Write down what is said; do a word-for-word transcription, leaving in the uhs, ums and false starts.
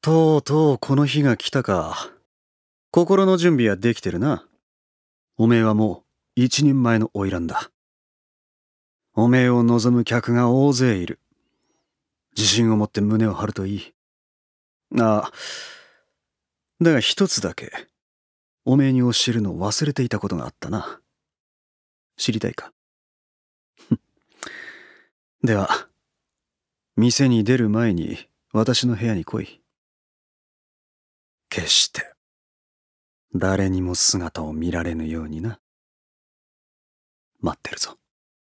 とうとうこの日が来たか。心の準備はできてるな。おめえはもう一人前の花魁だ。おめえを望む客が大勢いる。自信を持って胸を張るといい。ああ、だが一つだけ、おめえに教えるのを忘れていたことがあったな。知りたいか？では、店に出る前に私の部屋に来い。決して誰にも姿を見られぬようにな。待ってるぞ。